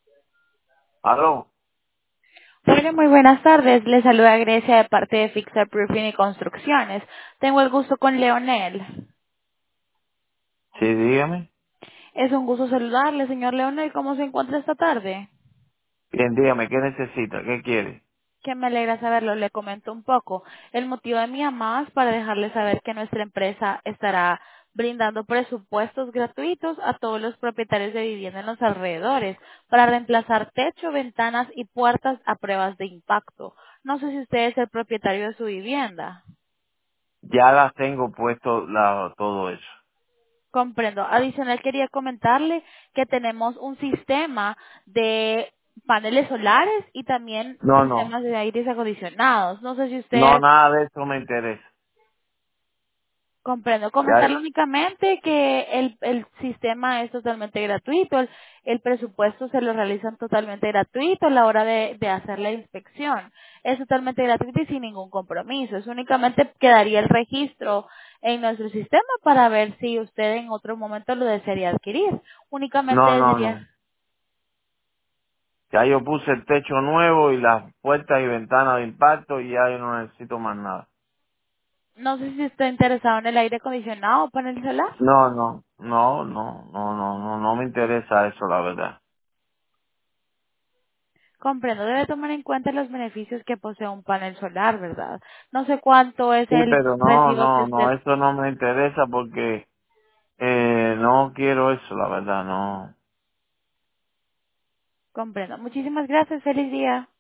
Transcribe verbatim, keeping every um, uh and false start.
¿Aló? Hola, muy buenas tardes. Le saluda Grecia de parte de Fixer Proofing y Construcciones. Tengo el gusto con Leonel. Sí, dígame. Es un gusto saludarle, señor Leonel. ¿Cómo se encuentra esta tarde? Bien, dígame, ¿qué necesita? ¿Qué quiere? Que me alegra saberlo. Le comento un poco. El motivo de mi llamada es para dejarle saber que nuestra empresa estará brindando presupuestos gratuitos a todos los propietarios de vivienda en los alrededores para reemplazar techo, ventanas y puertas a pruebas de impacto. No sé si usted es el propietario de su vivienda. Ya las tengo puesto la, todo eso. Comprendo. Adicional, quería comentarle que tenemos un sistema de paneles solares y también No, no. sistemas de aires acondicionados. No sé si No, usted nada de eso me interesa. comprendo. Ya, Comentarle únicamente que el, el sistema es totalmente gratuito, el, el presupuesto se lo realizan totalmente gratuito a la hora de, de hacer la inspección. Es totalmente gratuito y sin ningún compromiso. Es únicamente quedaría el registro en nuestro sistema para ver si usted en otro momento lo desearía adquirir. no, Únicamente no, sería, no. Ya yo puse el techo nuevo y las puertas y ventanas de impacto y ya yo no necesito más nada. no sé si está interesado en el aire acondicionado o panel solar. No, no, no, no, no, no, no, no me interesa eso, la verdad. Comprendo, debe tomar en cuenta los beneficios que posee un panel solar, ¿verdad? No sé cuánto es Sí, el pero no, recibo que no, no, usted eso no me interesa porque eh, no quiero eso, la verdad, no. comprenda. Muchísimas gracias, feliz día.